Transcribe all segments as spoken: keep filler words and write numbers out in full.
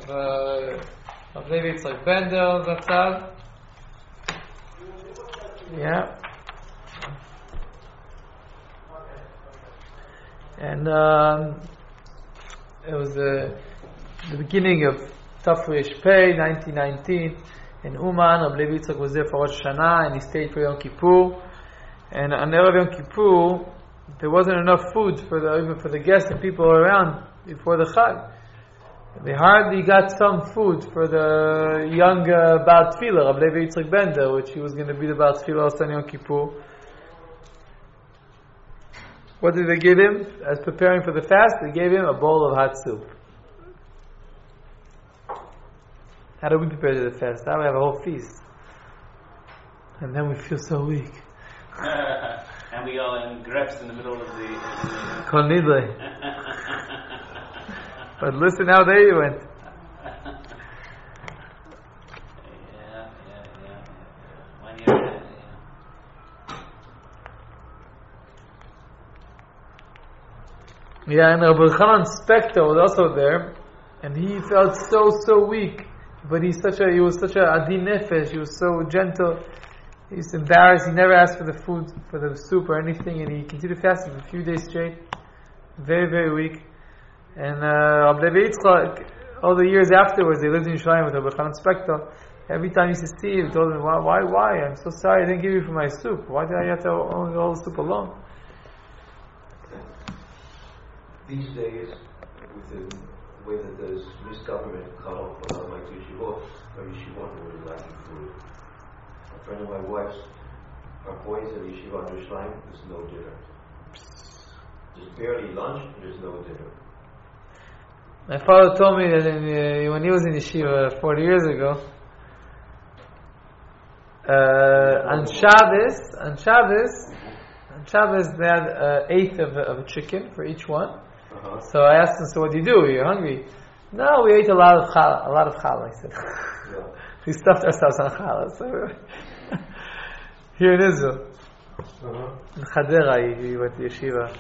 of uh, of Levi Yitzchak Bendel, Zatzal. Yeah. And um, it was the, the beginning of Tafresh Pei, nineteen nineteen, in Uman. Rabbi Levi Yitzchak was there for Rosh Hashanah, and he stayed for Yom Kippur. And on Erev Yom Kippur, there wasn't enough food for the even for the guests and people around before the Chag. They hardly got some food for the young uh, Baal Tefillah, Rabbi Levi Yitzchak Bendel, which he was going to be the Baal Tefillah also on Yom Kippur. What did they give him? As preparing for the fast, they gave him a bowl of hot soup. How do we prepare to the fast? Now we have a whole feast. And then we feel so weak. And we all in grapes in the middle of the... Kol nidle. But listen how they went. yeah, yeah, yeah, yeah. One year, yeah. Yeah, and Rabbi Chanan Spector was also there, and he felt so so weak. But he's such a he was such a adi nefesh. He was so gentle. He was embarrassed. He never asked for the food, for the soup or anything, and he continued fasting for a few days straight. Very very weak. And uh, Rabbi Levi Yitzchak, all the years afterwards, they lived in Yerushalayim with Rabbi Chanan Spector. Every time he used to see him, he told him, why, why, why? I'm so sorry I didn't give you for my soup. Why did I have to only all the soup alone? These days, with the way that there's misgovernment cut off a lot of my yeshivot, my yeshivot are really lacking food. A friend of my wife's, our boys in yeshiva in Yerushalayim, there's no dinner. There's barely lunch, and there's no dinner. My father told me that in, uh, when he was in yeshiva forty years ago, uh, on Shabbos, on Shabbos, on Shabbos they had an eighth of a, of a chicken for each one. Uh-huh. So I asked him, "So what do you do? You're hungry?" "No, we ate a lot of challah." A lot of challah, I said. Yeah. We stuffed ourselves on challah. So here in Israel, uh-huh. in Chadera, he, he went to yeshiva.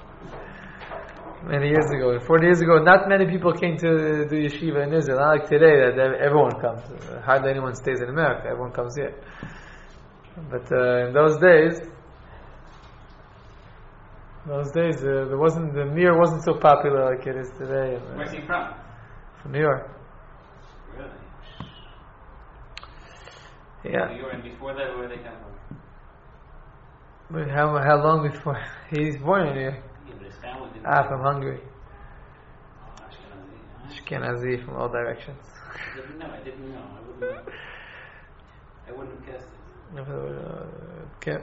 Many years ago, forty years ago, not many people came to do yeshiva in Israel. Not like today that everyone comes. Hardly anyone stays in America. Everyone comes here. But uh, in those days, those days uh, there wasn't the Mir wasn't so popular like it is today. Where's he from? From New York. Really? Yeah. New York, and before that, where they come from? But how how long before he's born in New York? Ah, from Hungary. Oh, Ashkenazi. Ashkenazi from all directions. I didn't know. I didn't know. I wouldn't know. I wouldn't have guessed it. Okay.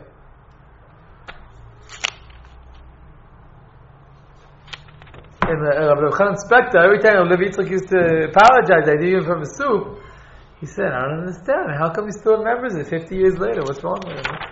And uh, Rabbi Chanan Spector, every time Levi Yitzchak used to apologize, I didn't even from his soup. He said, "I don't understand. How come he still remembers it fifty years later? What's wrong with him?"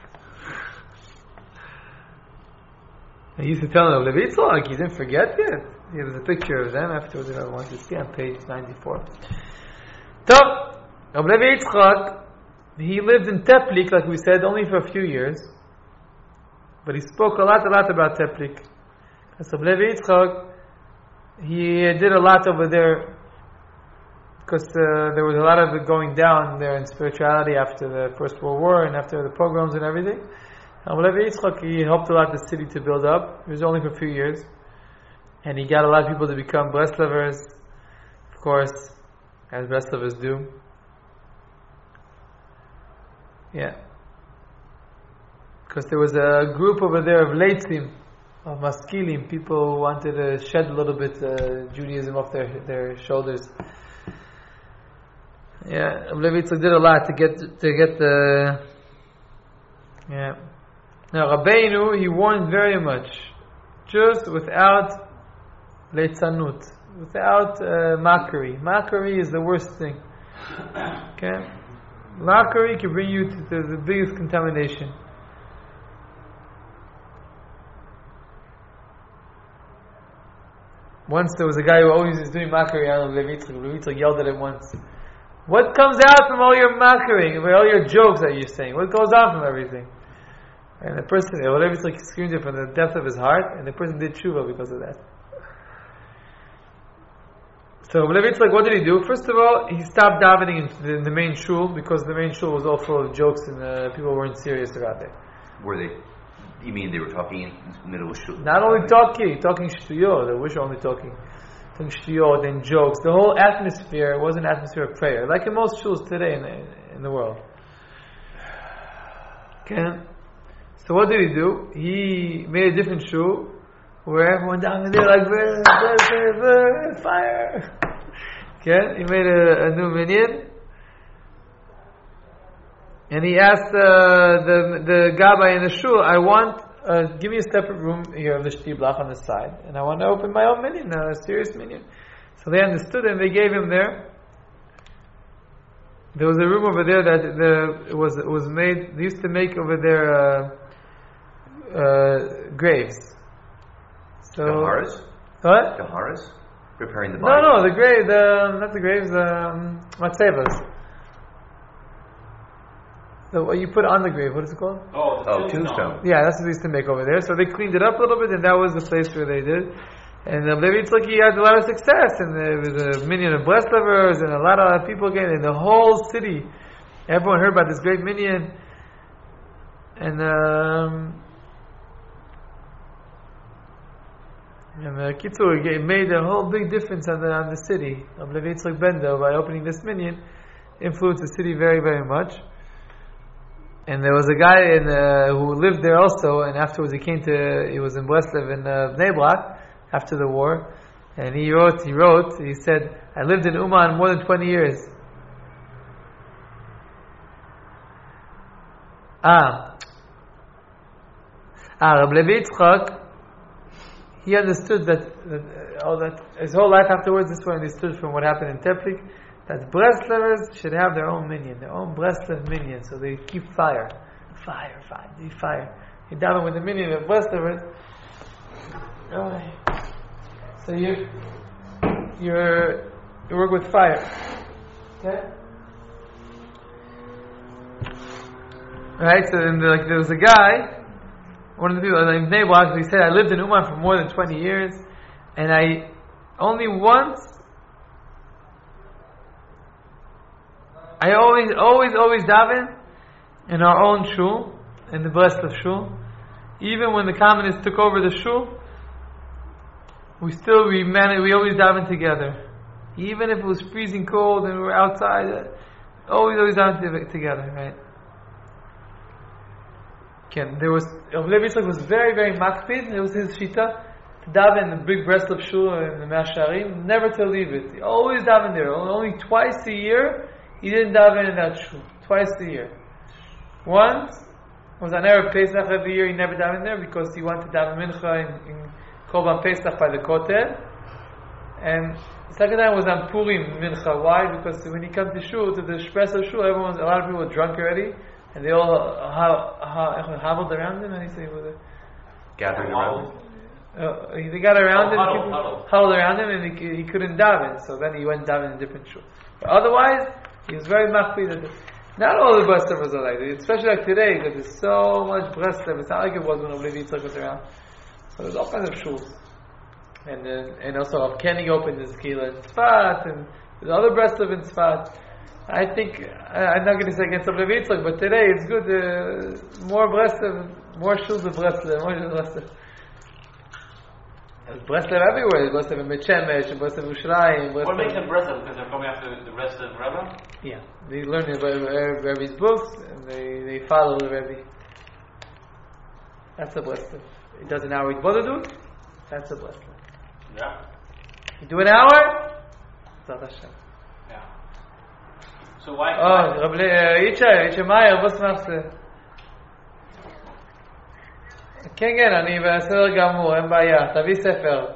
I used to tell him, Levi Yitzchak, you didn't forget it. There was a picture of them afterwards that I wanted to see on page ninety-four. So, Levi Yitzchak, he lived in Teplik, like we said, only for a few years. But he spoke a lot, a lot about Teplik. So Levi Yitzchak, he did a lot over there because uh, there was a lot of it going down there in spirituality after the First World War and after the pogroms and everything. And Levi Yitzchak, he helped a lot the city to build up. It was only for a few years. And he got a lot of people to become Breslovers, of course, as Breslovers do. Yeah. Because there was a group over there of Leitzim, of Maskilim, people who wanted to shed a little bit uh, Judaism off their their shoulders. Yeah, Levi Yitzchak did a lot to get to get the. Yeah. Now Rabbeinu, he warned very much, just without leitzanut, without uh, mockery. Mockery is the worst thing. Okay, mockery can bring you to, to the biggest contamination. Once there was a guy who always was doing mockery on Levi Yitzchak. Levi Yitzchak yelled at him once, "What comes out from all your mockery, from all your jokes that you're saying? What goes on from everything?" And the person, Levi Yitzchak screamed it from the depth of his heart, and the person did tshuva because of that. So Rabbi Yitzchak, what did he do? First of all, he stopped davening in the, in the main shul because the main shul was all full of jokes and uh, people weren't serious about it. Were they? You mean they were talking in the middle of shul? Not only talking, talking shtuyot. They wish only talking, talking shtuyot and jokes. The whole atmosphere was an atmosphere of prayer, like in most shuls today in the, in the world. Okay. So what did he do? He made a different shul where everyone down there like burn, burn, burn, burn, fire. Okay. He made a, a new minyan, and he asked uh, the the gabbai in the shul, "I want uh, give me a separate room here of the shtiblach on the side, and I want to open my own minyan, a serious minyan." So they understood, and they gave him there. There was a room over there that the it was it was made. They used to make over there uh, uh, graves. So Gaharas? what? Gaharas? Preparing the No, body? no, the grave, the not the graves, the um, matzevas. The what you put on the grave. What is it called? Oh, the Oh, tombstone. tombstone. Yeah, that's what they used to make over there. So they cleaned it up a little bit, and that was the place where they did. And uh, Levi Yitzchak, he had a lot of success, and there was a minyan of Breslevers, and a lot of people came in the whole city. Everyone heard about this great minyan, and um, and uh, Kitzur it made a whole big difference on the on the city of Levi Yitzchak Bender by opening this minyan, influenced the city very very much. And there was a guy in, uh, who lived there also, and afterwards he came to, he was in Breslev in uh, Bnei Brak after the war, and he wrote, he wrote, he said, I lived in Uman more than twenty years. Ah. Ah, Rabbi Levi Yitzchak, he understood that, that, all that, his whole life afterwards, this one understood from what happened in Teplik, that Breslevers should have their own minyan, their own Breslev minyan, so they keep fire, fire, fire, they fire. You daven with the minyan of Breslevers. Alright. So you, you're, you work with fire. Okay. Right. So then, like, there was a guy, one of the people named Nebach. He said, I lived in Uman for more than twenty years, and I only once. I always, always, always daven in our own shul, in the Breslev shul. Even when the communists took over the shul, we still, we managed, we always daven together. Even if it was freezing cold and we were outside, uh, always, always daven together, right? Again, there was, Levi Yitzchak was very, very makpid. It was his shita to daven in the big Breslev shul in the Mea Shearim, never to leave it. He always daven there. Only twice a year, he didn't daven in that shul. Twice a year. Once was on Erev Pesach every year. He never davened there because he wanted to daven mincha in, in Korban Pesach by the Kotel. And the second time was on Purim mincha. Why? Because when he comes to shul, to the Shpresa shul, everyone, a lot of people were drunk already, and they all ha, ha, hobbled around him. And he said, was it? Gathering around. Uh, they got around Oh, him, huddle, people huddle. huddled around him, and he, he couldn't daven. So then he went daven in a different shul. But otherwise, he was very machpid. Not all the Breslevers are like that, especially like today, because there's so much Breslev. It's not like it was when Levi Yitzchak was around. So there's all kinds of shuls. And then, and also Rav Kenny opened his kila in Tzfat, and there's other Breslev in Tzfat. I think, I, I'm not going to say against Levi Yitzchak, but today it's good, uh, more Breslev, more shuls of Breslev, more shuls of Breslev. There's Breslev everywhere. There's Breslev in Bet Shemesh, and Breslev in Yerushalayim. What makes them Breslev? Because they're coming after the rest of Rebbe? Yeah, they learn about Rebbe's books, and they, they follow the Rebbe. That's a Breslev. It does an hour with Bodadut, that's a Breslev. Yeah. You do an hour, Zat Hashem. Yeah. So why? Oh, Rabbi Yitzchak, Yitzchak Meyer, what's machst? כן, כן, אני בסדר גמור, אין בעיה, תביא ספר.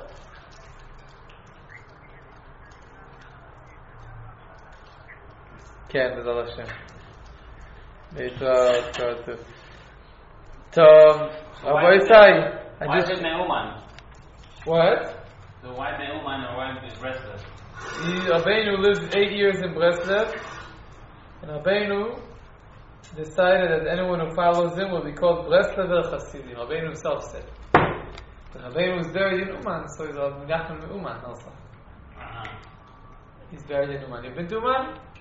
כן, בעזרת השם. להתראות, כל טוב. טוב, רבו ישראל. Why is it Meuman? What? So why Meuman or why is Breslev? Rabbeinu lived eight years in Breslev, and Rabbeinu decided that anyone who follows him will be called Breslever Chasidim. Rabbeinu himself said. But Rabbeinu was buried in Uman, so he's a Menachem Uman also. Uh-huh. He's buried in Uman. You've been to Uman?